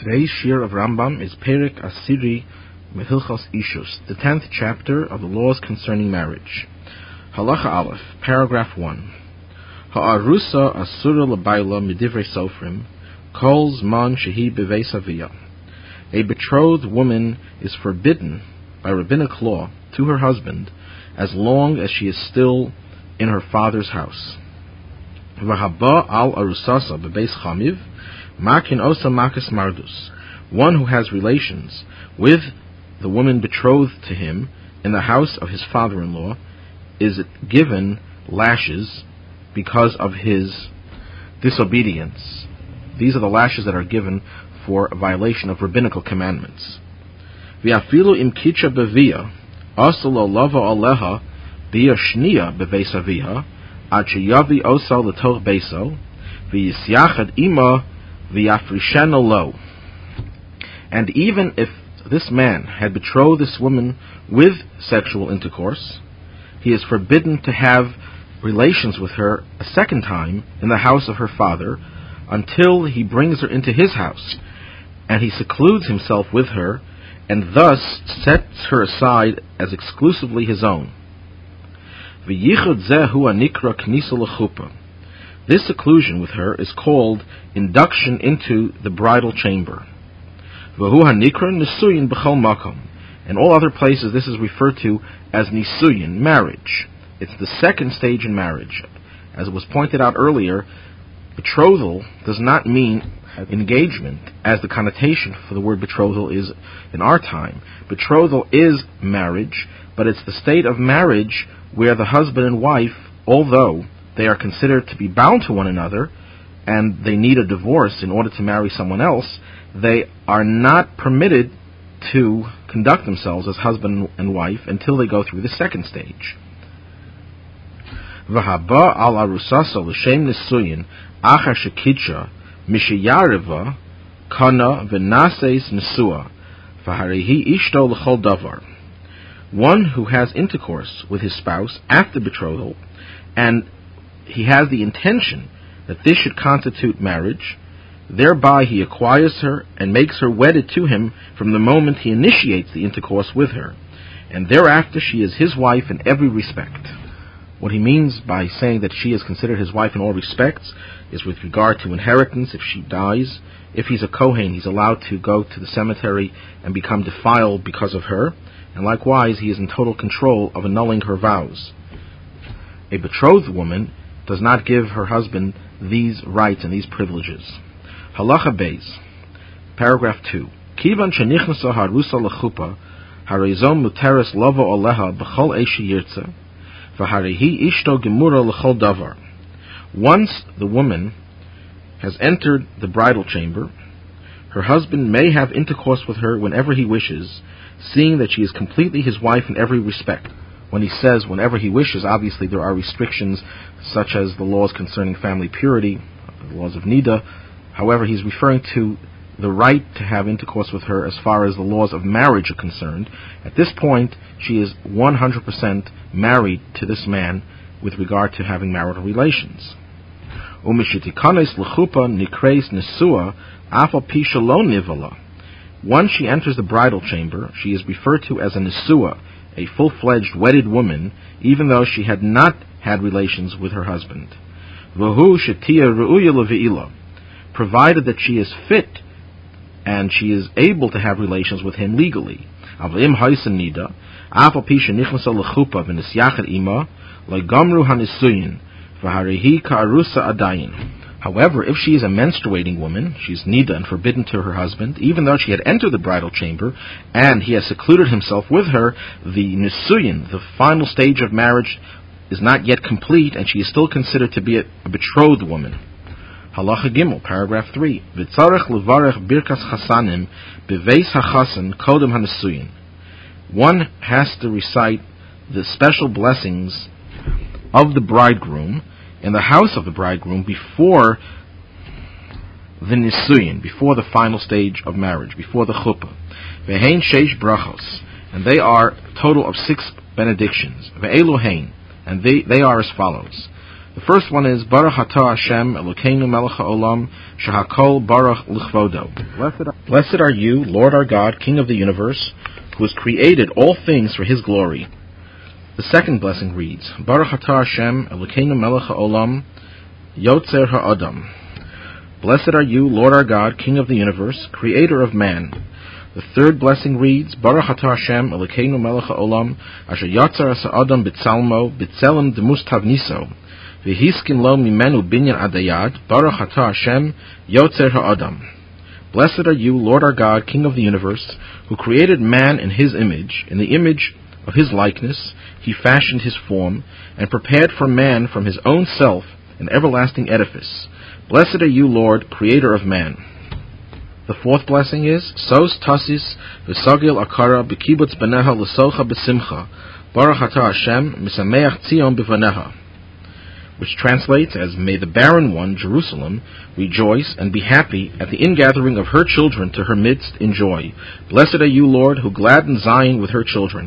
Today's shir of Rambam is Perek Asiri Mehilchos Ishus, the 10th chapter of the laws concerning marriage. Halacha Aleph, paragraph 1. Ha'arusa asura l'bayla midivrei sofrim, kol zman shehi beveis aviyah. A betrothed woman is forbidden by rabbinic law to her husband as long as she is still in her father's house. V'haba al arusasa bebeis chamiv, makin osa makas mardus. One who has relations with the woman betrothed to him in the house of his father-in-law is given lashes because of his disobedience. These are the lashes that are given for a violation of rabbinical commandments. V'afilu im kitcha bevia, asa lo lava aleha bia shnia beveis aviha, ad sheyavi osa letoch beso, v'yisyachad ima v'yafrishena lo. And even if this man had betrothed this woman with sexual intercourse, he is forbidden to have relations with her a second time in the house of her father until he brings her into his house, and he secludes himself with her and thus sets her aside as exclusively his own. V'yichud zeh hu anikra knisa l'chuppah. This seclusion with her is called induction into the bridal chamber. V'hu hanikra nisuyin b'chol makom. In all other places this is referred to as nisuyin, marriage. It's the second stage in marriage. As it was pointed out earlier, betrothal does not mean engagement, as the connotation for the word betrothal is in our time. Betrothal is marriage, but it's the state of marriage where the husband and wife, although they are considered to be bound to one another and they need a divorce in order to marry someone else, they are not permitted to conduct themselves as husband and wife until they go through the second stage. V'haba al arusasa l'shem nisuyin achar shekitsha mishiyareva kana v'naseis nisua v'harehi ishto l'chol davar. One who has intercourse with his spouse after betrothal, and he has the intention that this should constitute marriage, thereby he acquires her and makes her wedded to him from the moment he initiates the intercourse with her, and thereafter she is his wife in every respect. What he means by saying that she is considered his wife in all respects is with regard to inheritance. If she dies, if he's a Kohen, he's allowed to go to the cemetery and become defiled because of her, and likewise he is in total control of annulling her vows. A betrothed woman does not give her husband these rights and these privileges. Halacha Beis, paragraph 2. Kivan shenichnasa harusa lechupa, harezom muteres lavo oleha b'chol eishi yirtze, v'harehi ishto gemura l'chol davar. Once the woman has entered the bridal chamber, her husband may have intercourse with her whenever he wishes, seeing that she is completely his wife in every respect. When he says whenever he wishes, obviously there are restrictions such as the laws concerning family purity, the laws of Nida. However, he's referring to the right to have intercourse with her as far as the laws of marriage are concerned. At this point, she is 100% married to this man with regard to having marital relations. Once she enters the bridal chamber, she is referred to as a nisua, a full-fledged wedded woman, even though she had not had relations with her husband. Provided that she is fit and she is able to have relations with him legally. However, if she is a menstruating woman, she's nida and forbidden to her husband, even though she had entered the bridal chamber and he has secluded himself with her, the nisuyin, the final stage of marriage, is not yet complete, and she is still considered to be a betrothed woman. Halacha Gimel, paragraph 3. V'tzarech levarech birkas chasanim beveis hachasan kodem hanisuyin. One has to recite the special blessings of the bridegroom in the house of the bridegroom before the nisuyin, before the final stage of marriage, before the chuppah. Ve'hein sheish brachos, and they are a total of 6 benedictions. Ve'elu hein, and they are as follows. The first one is Baruch Atah Hashem Elokeinu Melech HaOlam Shehakol Baruch L'Chvodo. Blessed are you, Lord our God, King of the universe, who has created all things for His glory. The second blessing reads, Baruch Atah Hashem Elokeinu Melech HaOlam Yotzer HaAdam. Blessed are you, Lord our God, King of the universe, Creator of man. The third blessing reads, Baruch Atah Hashem Elokeinu Melech HaOlam Asher Yotzer HaAdam B'Tzalmo B'Tzelem Demus Tavniso V'Hiskin Lo Mimenu Binyan Adayad Baruch Atah Hashem Yotzer HaAdam. Blessed are you, Lord our God, King of the universe, who created man in His image, in the image of His likeness, He fashioned his form, and prepared for man from his own self an everlasting edifice. Blessed are you, Lord, Creator of man. The fourth blessing is, Sos Tasis V'Sagil Akara B'Kibutz Baneha L'Socha B'Simcha Baruch Atah Hashem Misameach Tzion B'Vaneha, which translates as, May the barren one, Jerusalem, rejoice and be happy at the ingathering of her children to her midst in joy. Blessed are you, Lord, who gladden Zion with her children.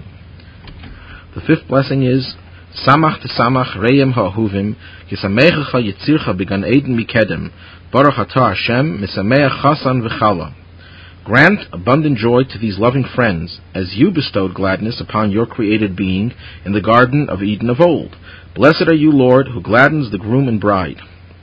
The fifth blessing is, Samach T'Samach Re'em Ha'ahuvim Kisamechecha Yitzircha B'Gan Eden Mikedem Baruch Atah Hashem Misameach Chasan V'Chala. Grant abundant joy to these loving friends, as you bestowed gladness upon your created being in the Garden of Eden of old. Blessed are you, Lord, who gladdens the groom and bride.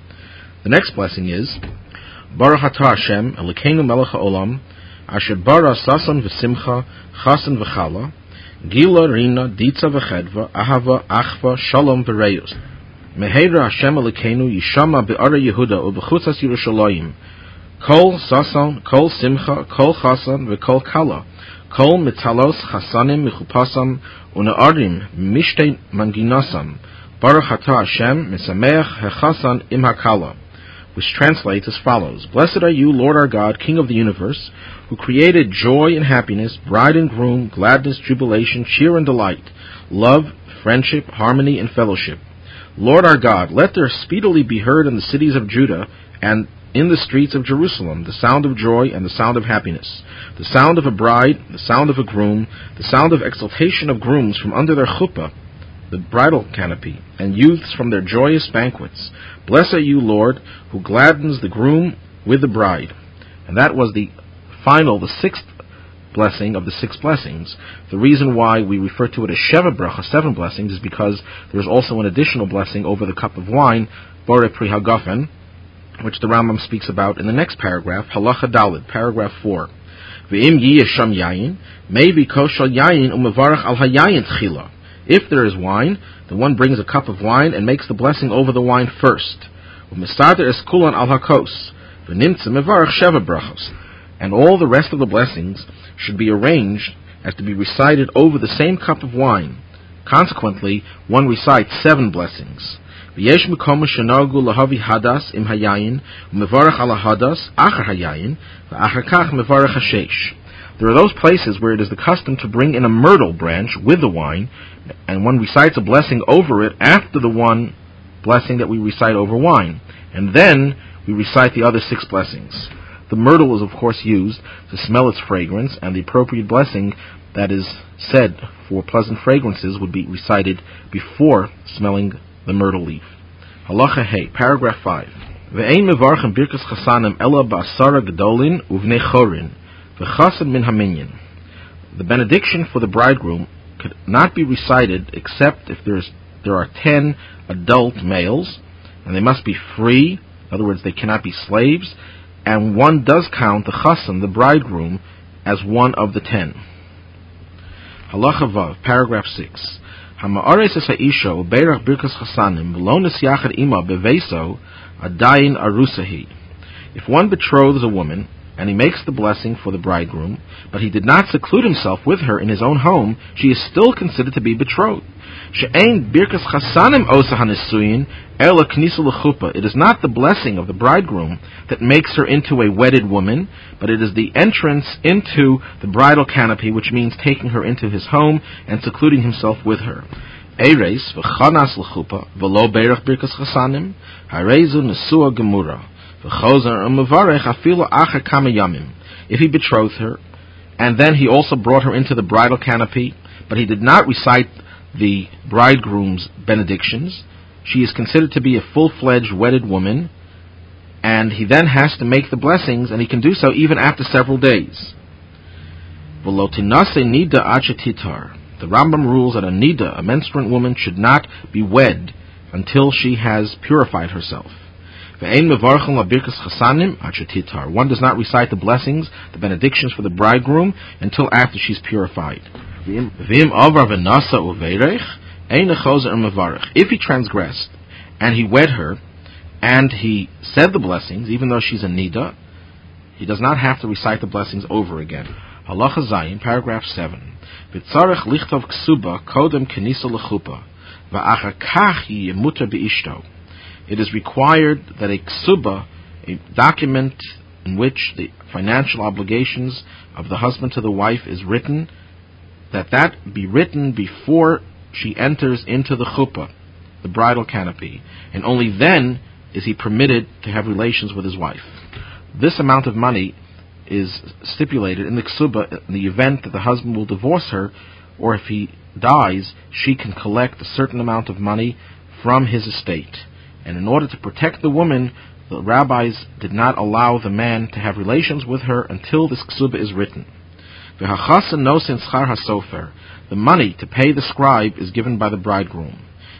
The next blessing is, Baruch Atah Hashem Elokeinu Melech HaOlam Asher bara Sasan V'Simcha Chasan V'Chala Gila Rina Ditza V'Chedva Ahava Achva Shalom V'Reus Meheira Hashem Elokeinu Yishama Be'ara Yehuda U'Bechutzas Yerushalayim Kol Sasan, Kol Simcha, Kol Chasan, V'Kol Kala, Kol Mitalos Chasanim Michupasam, Una'arim Mishtei Manginasam, Baruch Atah Hashem Misameach Hechasan Im HaKala, which translates as follows, Blessed are you, Lord our God, King of the universe, who created joy and happiness, bride and groom, gladness, jubilation, cheer and delight, love, friendship, harmony, and fellowship. Lord our God, let there speedily be heard in the cities of Judah and in the streets of Jerusalem the sound of joy and the sound of happiness, the sound of a bride, the sound of a groom, the sound of exultation of grooms from under their chuppah, the bridal canopy, and youths from their joyous banquets. Blessed are you, Lord, who gladdens the groom with the bride. And that was the sixth blessing of the 6 blessings. The reason why we refer to it as Sheva Bracha, 7 blessings, is because there is also an additional blessing over the cup of wine, Bore Pri Hagafen, which the Rambam speaks about in the next paragraph, Halacha Daled, paragraph 4. V'im yiyesham yayin, maybe koshal yayin umevarach al hayayin tchila. If there is wine, then one brings a cup of wine and makes the blessing over the wine first. U'mistader es kulan al hakos, v'nimtze mevarach sheva brachos. And all the rest of the blessings should be arranged as to be recited over the same cup of wine. Consequently, one recites 7 blessings. V'yesh mekom shenagu lahavi hadas im hayayin, u'mevarach ala hadas achar hayayin, v'achar kach mevarach hashesh. There are those places where it is the custom to bring in a myrtle branch with the wine, and one recites a blessing over it after the one blessing that we recite over wine, and then we recite the other 6 blessings. The myrtle is of course used to smell its fragrance, and the appropriate blessing that is said for pleasant fragrances would be recited before smelling the myrtle leaf. Halacha Hey, paragraph 5. Ve'ein mevarchem birkas chasanim ela ba'asara gedolin uvnei chorin v'chasad min haminyan. The benediction for the bridegroom could not be recited except if there are 10 adult males, and they must be free. In other words, they cannot be slaves, and one does count the chasan, the bridegroom, as one of the 10. Halacha Vav, paragraph 6. Hama'ares es ha'isha u'beirach birkas chasanim v'lo nesyachad ima beveso adayin arusahi. If one betroths a woman, and he makes the blessing for the bridegroom, but he did not seclude himself with her in his own home, she is still considered to be betrothed. She'ein birkas chasanim osa hanisuyin ela knisa l'chuppah. It is not the blessing of the bridegroom that makes her into a wedded woman, but it is the entrance into the bridal canopy, which means taking her into his home and secluding himself with her. Eres v'chanas l'chuppah v'lo beirach birkas chasanim harezu nesua gemura. If he betrothed her, and then he also brought her into the bridal canopy, but he did not recite the bridegroom's benedictions, she is considered to be a full-fledged wedded woman, and he then has to make the blessings, and he can do so even after several days. V'lotinase nida achetitar. The Rambam rules that a nida, a menstruant woman, should not be wed until she has purified herself. One does not recite the blessings, the benedictions for the bridegroom, until after she's purified. If he transgressed, and he wed her, and he said the blessings, even though she's a nida, he does not have to recite the blessings over again. Halacha Zayin, paragraph 7. V'tzarech lichtov ksuba kodem kenisa lechupa, v'achar kach yemuter beishto. It is required that a ksuba, a document in which the financial obligations of the husband to the wife is written, that be written before she enters into the chuppah, the bridal canopy, and only then is he permitted to have relations with his wife. This amount of money is stipulated in the ksuba in the event that the husband will divorce her, or if he dies, she can collect a certain amount of money from his estate. And in order to protect the woman, the rabbis did not allow the man to have relations with her until this ksuba is written. The money to pay the scribe is given by the bridegroom.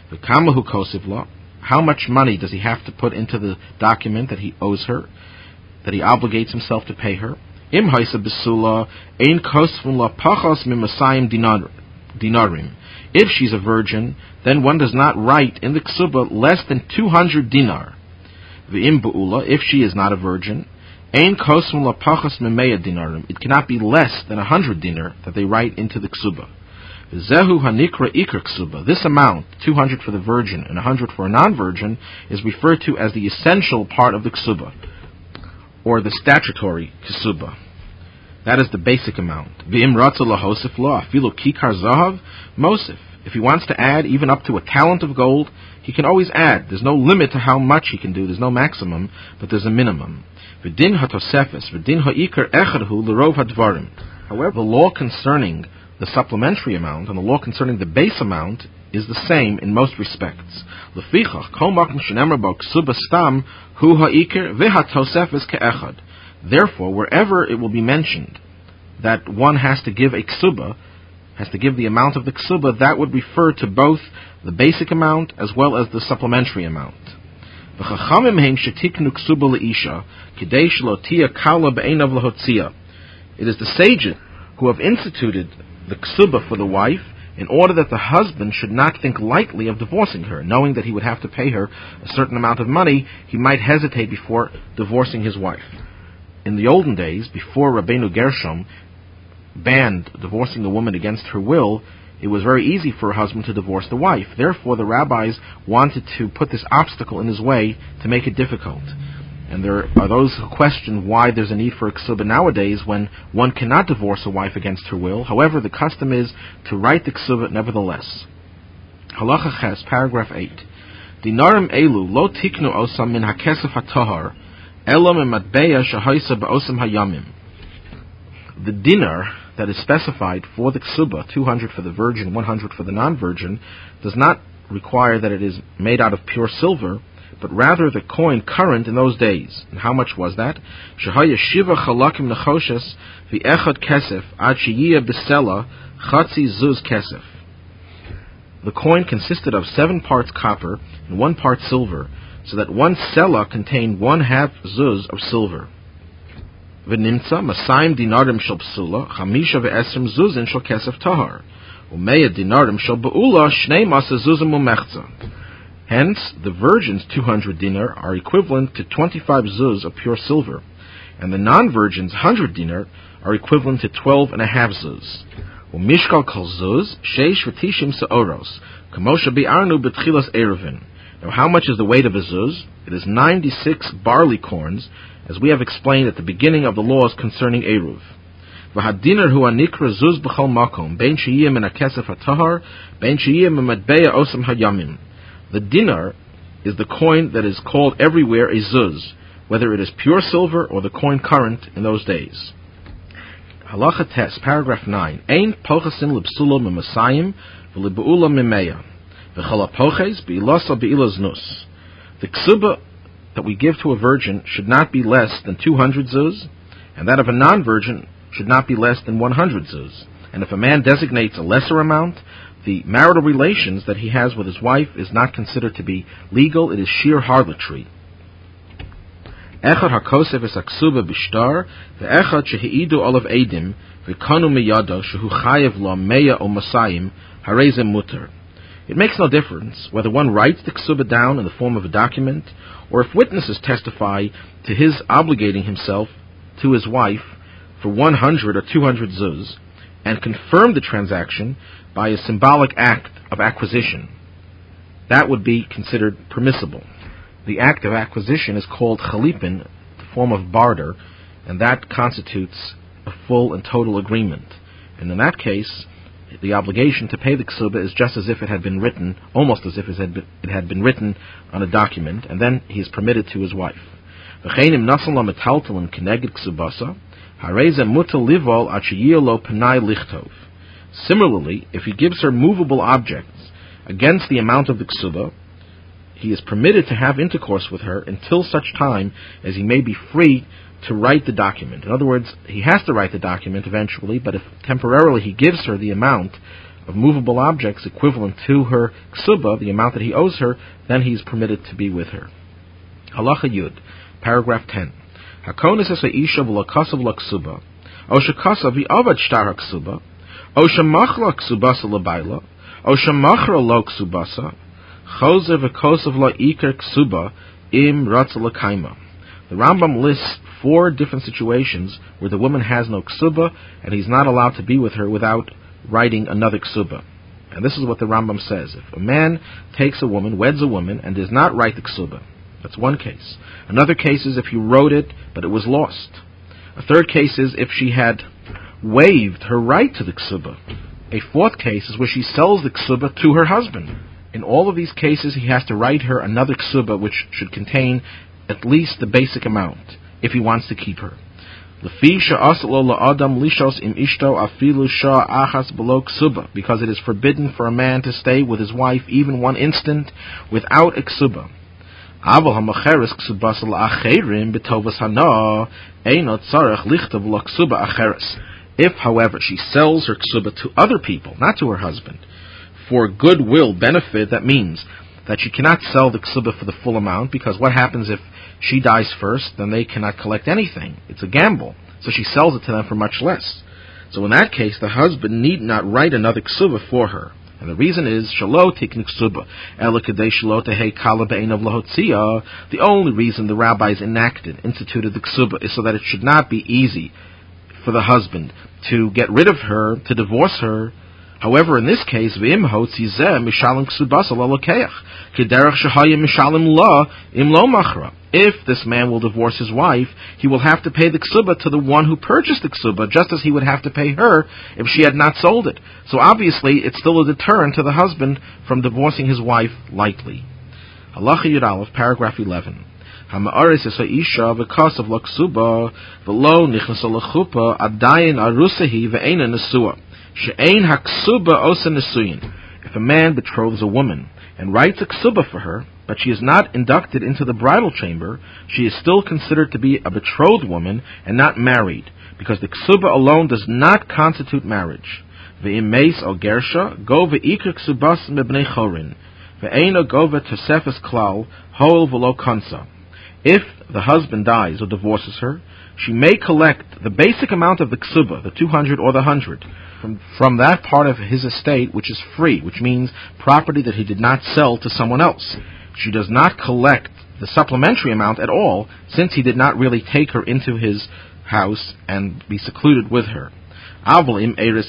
How much money does he have to put into the document that he owes her, that he obligates himself to pay her? If she's a virgin, then one does not write in the ksuba less than 200 dinar. V'im bu'ula, if she is not a virgin, ein kosum la pachas memeya dinarim. It cannot be less than 100 dinar that they write into the ksuba. Zehu hanikra ikr ksuba. This amount, 200 for the virgin and 100 for a non-virgin, is referred to as the essential part of the ksuba, or the statutory ksuba. That is the basic amount. V'im ratza lahosif lo afilu kikar zahav mosif. If he wants to add even up to a talent of gold, he can always add. There's no limit to how much he can do. There's no maximum, but there's a minimum. V'din hatosefes, v'din ha'ikar echadhu l'rov hadvarim. However, the law concerning the supplementary amount and the law concerning the base amount is the same in most respects. Lefichach, kol makom shenemar bo ksuba stam hu ha'ikar v'hatosefes ke'echad. Therefore, wherever it will be mentioned that one has to give a ksuba, has to give the amount of the ksuba, that would refer to both the basic amount as well as the supplementary amount. It is the sages who have instituted the ksuba for the wife in order that the husband should not think lightly of divorcing her. Knowing that he would have to pay her a certain amount of money, he might hesitate before divorcing his wife. In the olden days, before Rabbeinu Gershom banned divorcing a woman against her will, it was very easy for a husband to divorce the wife. Therefore, the rabbis wanted to put this obstacle in his way to make it difficult. And there are those who question why there's a need for a ksuba nowadays when one cannot divorce a wife against her will. However, the custom is to write the ksuba nevertheless. Halacha Ches, paragraph 8. Dinarim elu lo tiknu osam min hakesef hatahar elo mematbeya shahaisa ba'osam hayamim. The dinar that is specified for the ksuba, 200 for the virgin, 100 for the non-virgin, does not require that it is made out of pure silver, but rather the coin current in those days. And how much was that? Shehaya shiva chalakim nechoshes v'echad kesef ad sheyiyah b'sela chatzi zuz kesef. The coin consisted of 7 parts copper and 1 part silver, so that 1 sela contained 1/2 zuz of silver. V'nimtza masayim dinarim shel psula chamisha ve'esrim zuzin shel kesef tahar u'meya dinarim shel be'ula shnei masa zuzim u'mechza. Hence, the virgin's 200 dinar are equivalent to 25 zuz of pure silver, and the non-virgin's 100 dinar are equivalent to 12.5 zuz. U'mishkal kol zuz sheish v'tishim se'oros k'moshe bi'arnu b'tchilas eruvin. Now, how much is the weight of a zuz? It is 96 barley corns, as we have explained at the beginning of the laws concerning Eruv. V'hadinar hu anikra zuz b'chol makom, bein sheyiyeh min hakesef hatahar, bein sheyiyeh min matbeya osam hayamim. The dinar is the coin that is called everywhere a zuz, whether it is pure silver or the coin current in those days. Halacha Tes, paragraph 9. Ein pochasim l'psula mimasayim v'libu'ula mimeya. V'chalapoches be'ilasa be'ilas nus. The ksuba that we give to a virgin should not be less than 200 zuz, and that of a non-virgin should not be less than 100 zuz. And if a man designates a lesser amount, the marital relations that he has with his wife is not considered to be legal, it is sheer harlotry. Echad hakosef es aksuba bishtar, ve'echad shehi'idu olav edim, ve'kanu miyado shehu chayev lo meya o masayim, harezem muter. It makes no difference whether one writes the ksuba down in the form of a document, or if witnesses testify to his obligating himself to his wife for 100 or 200 zuz, and confirm the transaction by a symbolic act of acquisition. That would be considered permissible. The act of acquisition is called chalipin, the form of barter, and that constitutes a full and total agreement. And in that case, the obligation to pay the ksuba is just as if it had been written, almost as if it had been written on a document, and then he is permitted to his wife. Similarly, if he gives her movable objects against the amount of the ksuba, he is permitted to have intercourse with her until such time as he may be free to write the document. In other words, he has to write the document eventually, but if temporarily he gives her the amount of movable objects equivalent to her ksuba, the amount that he owes her, then he is permitted to be with her. Halacha Yud, paragraph 10. Hakonis es ha'isha v'lo kasav la ksuba, o shekasav v'avad shtar ha'ksuba, o shemachla ksubasa l'bayla, o shemachra lo ksubasa, chozer v'kosav la iker ksuba, im ratza l'kaima. The Rambam lists 4 different situations where the woman has no ksuba and he's not allowed to be with her without writing another ksuba. And this is what the Rambam says. If a man takes a woman, weds a woman, and does not write the ksuba, that's one case. Another case is if you wrote it, but it was lost. A third case is if she had waived her right to the ksuba. A fourth case is where she sells the ksuba to her husband. In all of these cases, he has to write her another ksuba which should contain at least the basic amount, if he wants to keep her. Because it is forbidden for a man to stay with his wife even one instant without a ksuba. If, however, she sells her ksuba to other people, not to her husband, for goodwill benefit, that means that she cannot sell the ksuba for the full amount, because what happens if she dies first? Then they cannot collect anything. It's a gamble. So she sells it to them for much less. So in that case, the husband need not write another ksuba for her. And the reason is, shalo tiknik ksuba, ela kadei shalo tehei kala be'einav lahotzia. The only reason the rabbis instituted the ksuba is so that it should not be easy for the husband to get rid of her, to divorce her. However, in this case, if this man will divorce his wife, he will have to pay the ksuba to the one who purchased the ksuba, just as he would have to pay her if she had not sold it. So obviously, it's still a deterrent to the husband from divorcing his wife lightly. Halacha Yud Aleph, paragraph 11. Hama'aris es ha'isha v'kasav la ksuba v'lo nichnasa l'chupa adayin arusahi ve'ena nesua. She'ein haksuba osa nesuyin. If a man betroths a woman and writes a ksuba for her, but she is not inducted into the bridal chamber, she is still considered to be a betrothed woman and not married, because the ksuba alone does not constitute marriage. Ve'im meis o gersha go ve'ikr ksubas mebnei chorin ve'ena go ve'tosefes klal hol v'lo kansa. If the husband dies or divorces her, she may collect the basic amount of the ksuba, the 200 or the 100, from that part of his estate which is free, which means property that he did not sell to someone else. She does not collect the supplementary amount at all, since he did not really take her into his house and be secluded with her. However, if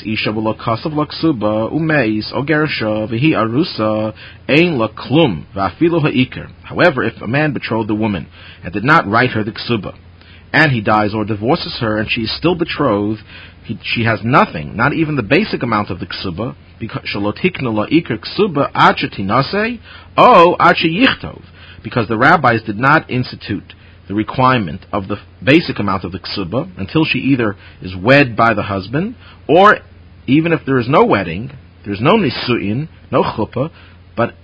a man betrothed a woman and did not write her the ksuba, and he dies or divorces her and she is still betrothed, she has nothing, not even the basic amount of the ksuba, because the rabbis did not institute the requirement of the basic amount of the ksuba until she either is wed by the husband, or even if there is no wedding, there is no nisuin, no chuppah, but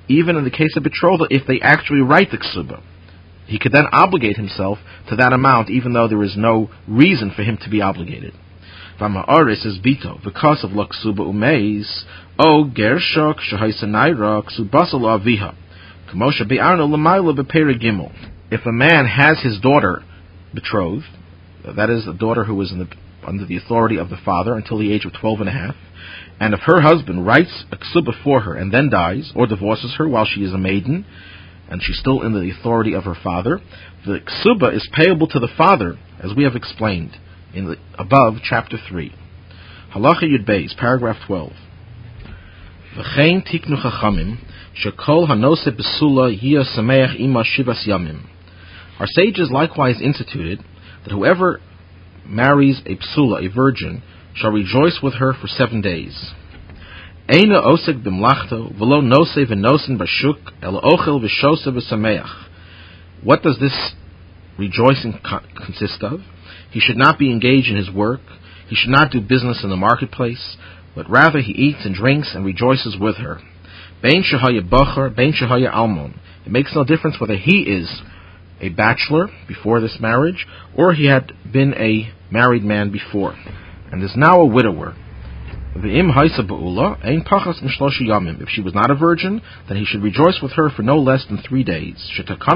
even in the case of betrothal, if they actually write the ksuba. He could then obligate himself to that amount, even though there is no reason for him to be obligated. V'ma'aris is bito, because of lo ksuba umeis, o gershok shehaisanayra ksubasal aviha, k'moshe be'arno l'mayla b'peri gimel. If a man has his daughter betrothed, that is, a daughter who is under the authority of the father until the age of 12 and a half, and if her husband writes a ksuba for her and then dies, or divorces her while she is a maiden, and she's still in the authority of her father, the ksuba is payable to the father, as we have explained in the above chapter 3. Halacha Yud Beis, paragraph 12. V'chein tiknu chachamim, shekol hanose besula yia sameach ima shivas yamim. Our sages likewise instituted that whoever marries a psula, a virgin, shall rejoice with her for 7 days. Eina osek b'mlachto, v'lo nose v'nosen b'shuk, el ochel v'shose v'sameach. What does this rejoicing consist of? He should not be engaged in his work, he should not do business in the marketplace, but rather he eats and drinks and rejoices with her. Bein shehaya bachar, bein shehaya almon. It makes no difference whether he is a bachelor before this marriage, or he had been a married man before, and is now a widower. If she was not a virgin, then he should rejoice with her for no less than 3 days.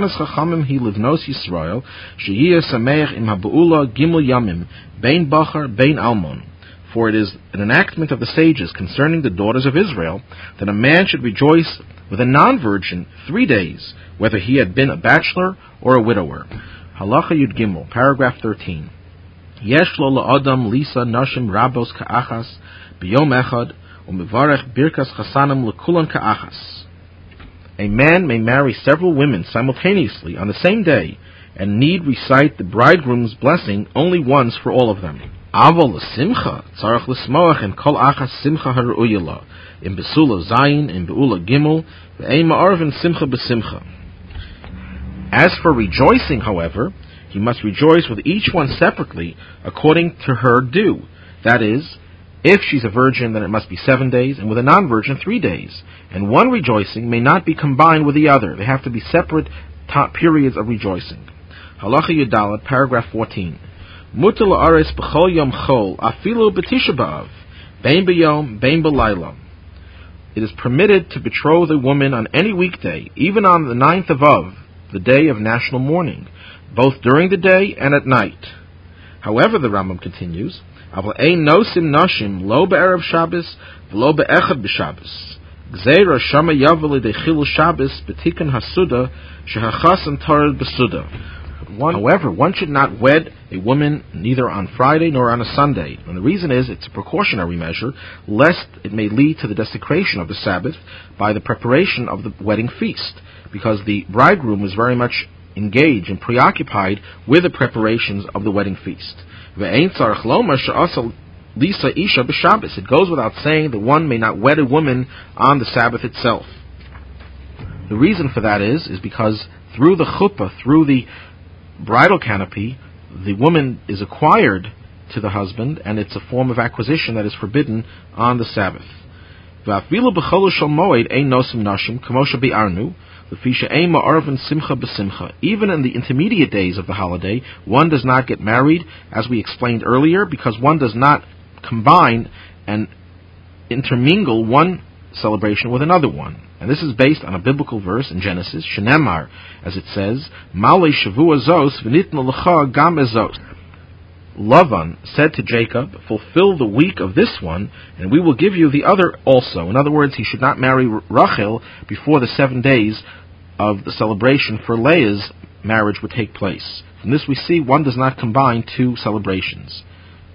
For it is an enactment of the sages concerning the daughters of Israel that a man should rejoice with a non-virgin 3 days, whether he had been a bachelor or a widower. Halacha Yud Gimel, paragraph 13. Yesh lo la'adam lisa nashim rabos ka'achas b'yom echad u'mevarech birkas chasanim l'kulan ka'achas. A man may marry several women simultaneously on the same day and need recite the bridegroom's blessing only once for all of them. Aval l'simcha tzarech l'smoach in kol achas simcha har'uyala in besula zayin in beula gimel ve'ein ma'arvin simcha b'simcha. As for rejoicing, however, he must rejoice with each one separately according to her due. That is, if she's a virgin, then it must be 7 days, and with a non-virgin, 3 days. And one rejoicing may not be combined with the other. They have to be separate periods of rejoicing. Halacha Yudalat, paragraph 14. Mutar la'ares b'chol yom chol, afilu b'tisha b'av, bein b'yom, bein b'layla. It is permitted to betroth a woman on any weekday, even on the 9th of Av, the day of national mourning, both during the day and at night. However, the Rambam continues, Aval ein nosim nashim lo be'erev Shabbos v'lo be'echad b'Shabbos. Gzeira shama yavel dechilu Shabbos b'tikkun hasuda shehachasam tared b'suda. However, one should not wed a woman neither on Friday nor on a Sunday. And the reason is it's a precautionary measure, lest it may lead to the desecration of the Sabbath by the preparation of the wedding feast, because the bridegroom was very much engaged and preoccupied with the preparations of the wedding feast. It goes without saying that one may not wed a woman on the Sabbath itself. The reason for that is because through the chuppah, through the bridal canopy, the woman is acquired to the husband, and it's a form of acquisition that is forbidden on the Sabbath. Even in the intermediate days of the holiday, one does not get married, as we explained earlier, because one does not combine and intermingle one celebration with another one. And this is based on a biblical verse in Genesis, Shenemar, as it says, Malei Shavua Zos v'nitnu l'cha gam ezos. Lavan said to Jacob, fulfill the week of this one, and we will give you the other also. In other words, he should not marry Rachel before the 7 days of the celebration for Leah's marriage would take place. From this we see one does not combine two celebrations.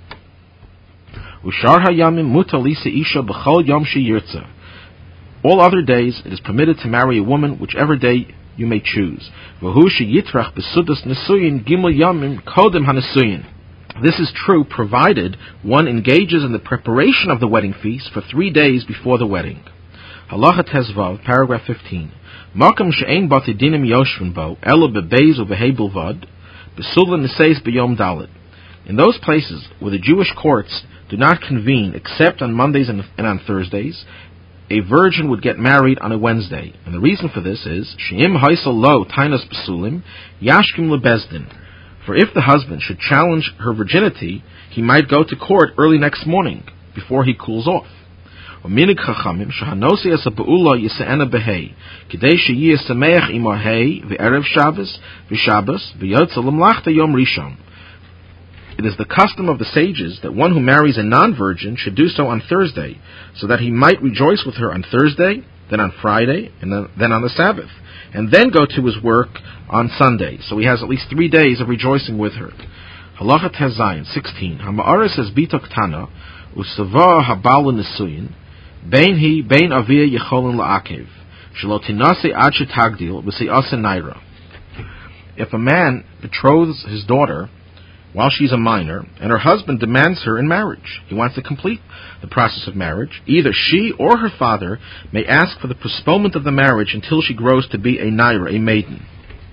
Ushar hayamim mutar lisa isha b'chol yom sheyirtza. All other days it is permitted to marry a woman whichever day you may choose. V'hu sheyitrach b'sudas nesuyin gimel yamim kodem hanesuyin. This is true provided one engages in the preparation of the wedding feast for 3 days before the wedding. Halacha Tezvav, paragraph 15. Makam she'ein batidinim yoshvin bo, ela bebeis uvehei bilvad, besula neseis b'yom dalet. In those places where the Jewish courts do not convene except on Mondays and on Thursdays, a virgin would get married on a Wednesday. And the reason for this is, She'im haisal lo tainas psulim, yashkim lebezdin. For if the husband should challenge her virginity, he might go to court early next morning, before he cools off. Minig chachamim shehanosi as a beula yiseena behei, kidei sheyi sameach imahei ve'erev Shabbos v'Shabbos v'yotza l'mlachta yom rishon. It is the custom of the sages that one who marries a non-virgin should do so on Thursday, so that he might rejoice with her on Thursday, then on Friday, and then on the Sabbath, and then go to his work on Sunday, so he has at least 3 days of rejoicing with her. Halacha Tezayin 16. Hama'aris es bitok tana usava habalu nesuyin bein avia yecholin la'akev shelo tinase ad shetagdil v'sei'asa naira. If a man betroths his daughter while she's a minor, and her husband demands her in marriage, he wants to complete the process of marriage, either she or her father may ask for the postponement of the marriage until she grows to be a naira, a maiden.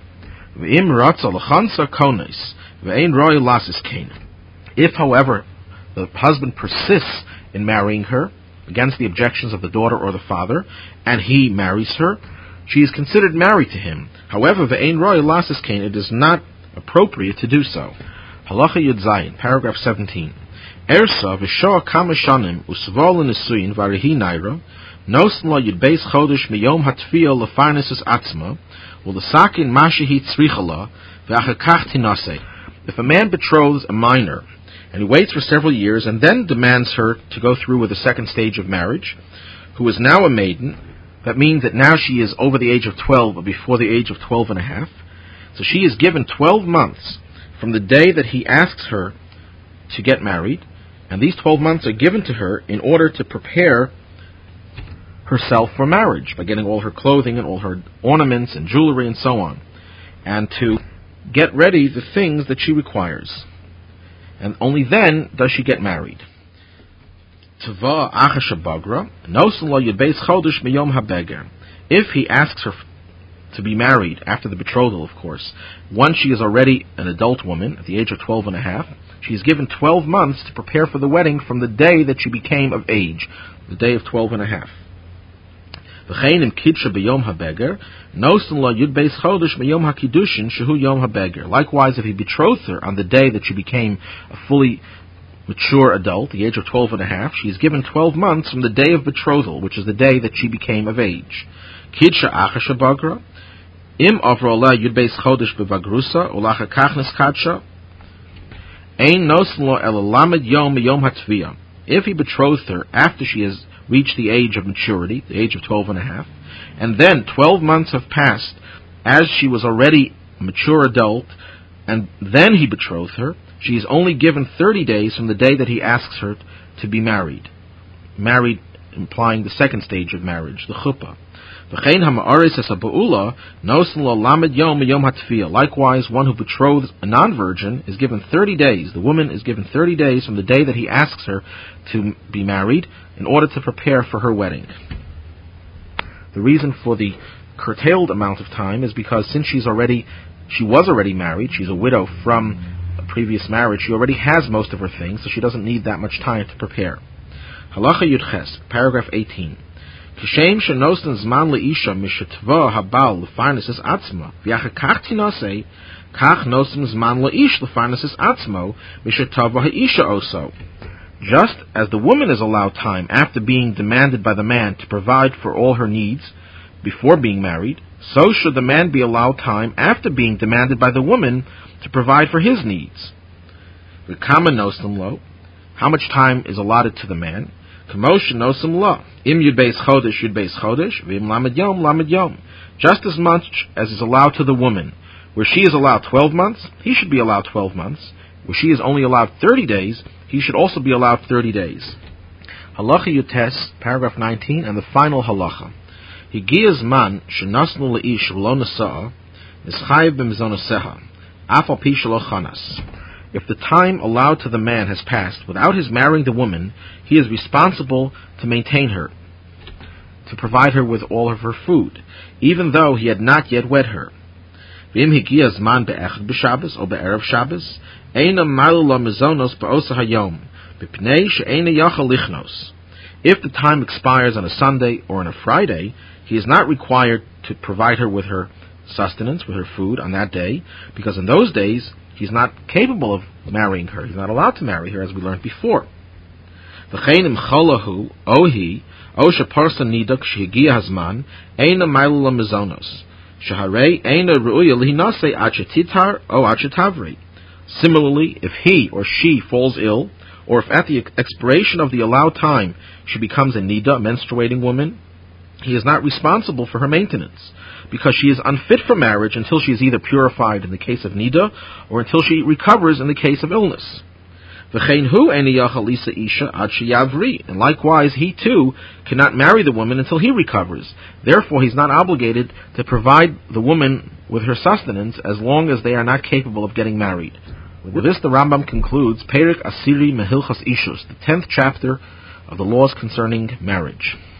If, however, the husband persists in marrying her, against the objections of the daughter or the father, and he marries her, she is considered married to him. However, it is not appropriate to do so. Halacha Yud Zayin, paragraph 17. Ersa v'shoa kama shanim usvol nesuyin varihi naira nosen lo yud beis chodesh miyom hatfiyah lefarneses atzma u'lesakin mashehi tzrichala v'achakach tinase. If a man betroths a minor and he waits for several years and then demands her to go through with the second stage of marriage, who is now a maiden, that means that now she is over the age of 12 or before the age of 12 and a half, so she is given 12 months from the day that he asks her to get married, and these 12 months are given to her in order to prepare herself for marriage, by getting all her clothing and all her ornaments and jewelry and so on, and to get ready the things that she requires. And only then does she get married. If he asks her to be married after the betrothal, of course, once she is already an adult woman at the age of 12 and a half, she is given 12 months to prepare for the wedding from the day that she became of age, the day of 12 and a half. Likewise, if he betrothed her on the day that she became a fully mature adult, the age of 12 and a half, she is given 12 months from the day of betrothal, which is the day that she became of age. Kidsha achasha bagra, im avrola yud beis chodesh bevagrusa ulacha kachnes kadsha, ein nosen lo elalamed yom yom hatviyah. If he betrothed her after she has reached the age of maturity, the age of 12 and a half, and then 12 months have passed as she was already a mature adult, and then he betrothed her, she is only given 30 days from the day that he asks her to be married. Married implying the second stage of marriage, the chuppah. Likewise, one who betroths a non-virgin is given 30 days. The woman is given 30 days from the day that he asks her to be married in order to prepare for her wedding. The reason for the curtailed amount of time is because since she was already married, she's a widow from a previous marriage, she already has most of her things, so she doesn't need that much time to prepare. Halacha Yud Ches, paragraph 18. Kishem shenosen zman leisha mishetva habal lefarneses atzma v'achakach tinase kach nosen zman leish lefarneses atzmo mishetava haisha oso. Just as the woman is allowed time after being demanded by the man to provide for all her needs before being married, so should the man be allowed time after being demanded by the woman to provide for his needs. V'kama nosen lo, how much time is allotted to the man? Kamosha nosim la. Im yud beis chodesh v'im lamed yom. Just as much as is allowed to the woman. Where she is allowed 12 months, he should be allowed 12 months. Where she is only allowed 30 days, he should also be allowed 30 days. Halacha Yutes, paragraph 19, and the final halacha. Higiyaz man shenasnu leish v'lo nasa'a nischayev b'mizonoseha afal pi shelo chanas. If the time allowed to the man has passed without his marrying the woman, he is responsible to maintain her, to provide her with all of her food, even though he had not yet wed her. V'im higia zman be'echad b'Shabbos or be'erev Shabbos, eina malu lo mezonos ba'osa hayom, b'pnei she'eina yachal lichnos. If the time expires on a Sunday or on a Friday, he is not required to provide her with her sustenance, with her food on that day, because in those days he's not capable of marrying her. He's not allowed to marry her, as we learned before. V'chein im cholahu ohi o sheparsa nida kshehigia hazman eina mailula mizonos sheharei eina ru'uya lihinase ad shetitar o ad shetavri. Similarly, if he or she falls ill, or if at the expiration of the allowed time she becomes a nida, menstruating woman, he is not responsible for her maintenance, because she is unfit for marriage until she is either purified in the case of nida, or until she recovers in the case of illness. And likewise, he too cannot marry the woman until he recovers. Therefore, he is not obligated to provide the woman with her sustenance as long as they are not capable of getting married. With this, the Rambam concludes Perek Asiri Mehilchas Ishus, the 10th chapter of the laws concerning marriage.